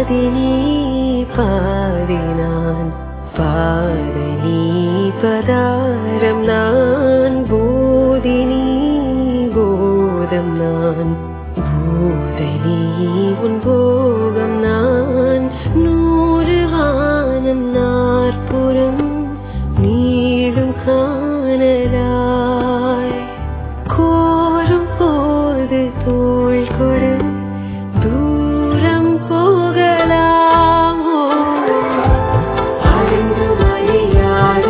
ஆதினி பாதி நான் பாதனி பதாரம் நான் போதினி போதம் நான் பூதனி உன் போகம் நான் நூறு வானம் நாற்புறம் நீளும் காணலாய் கோரும் போது தோள் கொடு தூரம் போகலாமோ அறிந்து வழியாத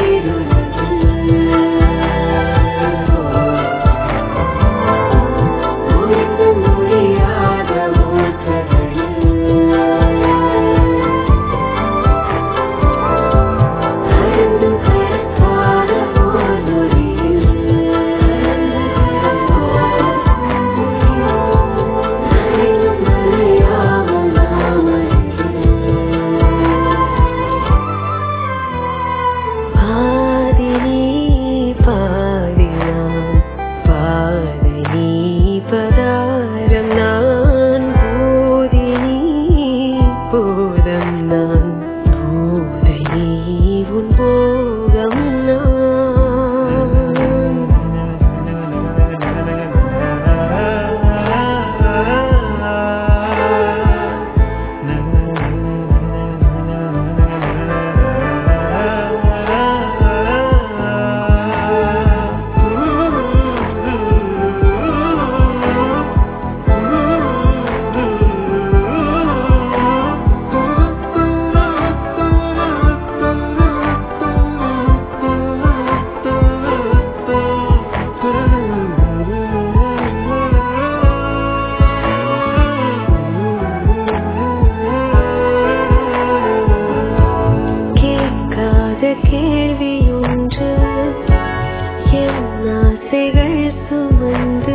கேள்வியொன்று என் ஆசைகள் சுமந்து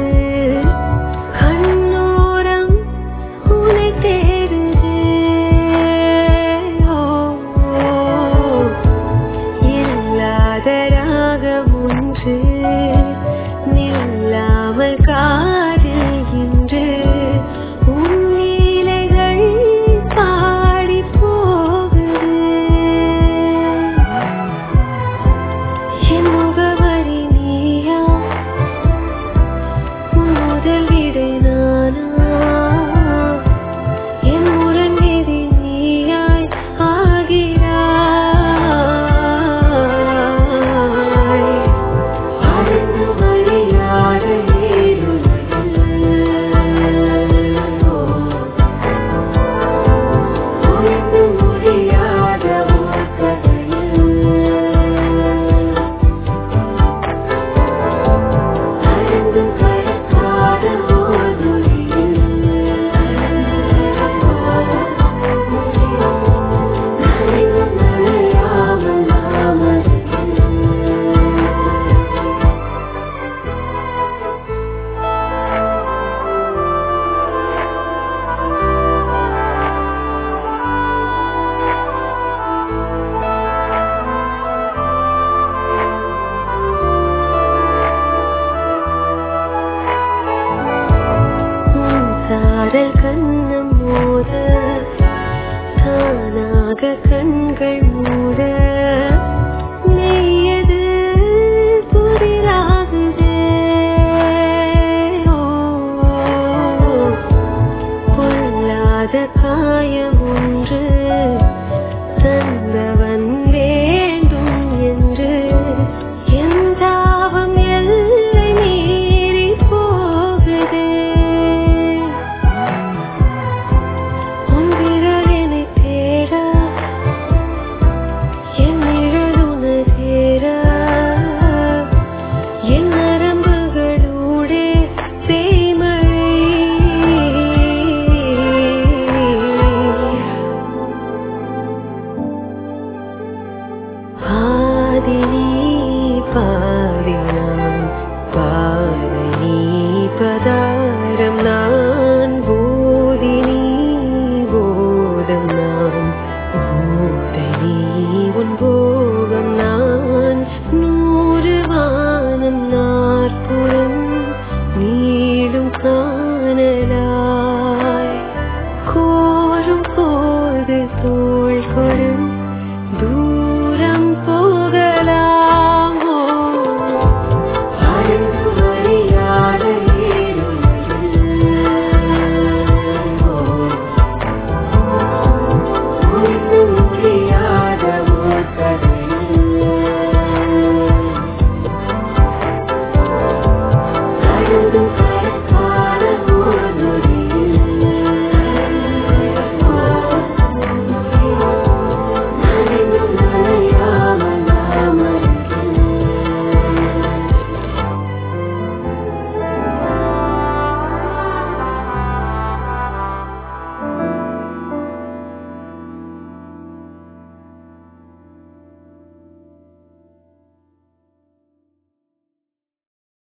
கண்ணோரம் உனை தேடுதே இல்லாத ராகம் ஒன்று நில்லாமல் காதில் இன்று உன் லீலைகள் பாடி போகுது என் முகவரி நீயா உன் முதல் விடை நானா என் முரண் விதி நீயாய் ஆகிறாய் அறிந்து வழியாத புரிந்து முடியாத சாரல் கண்ணம் மோத தானாக கண்கள் மூட நெய்யது புதிராகுதே பொல்லாத காயம் ஒன்று தந்தவன் வேண்டும் என்று என் தாவம் எல்லை மீறி போகுதே ஆதினி பாதி நான் பாதனி பதாரம் நான் போதினி போதம் நான் பூதனி உன் போகம் நான் நூறு வானம் நாற்புறம் நீளும் காணலாய்